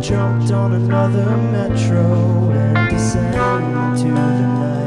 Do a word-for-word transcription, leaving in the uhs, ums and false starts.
jumped on another metro and descended to the night.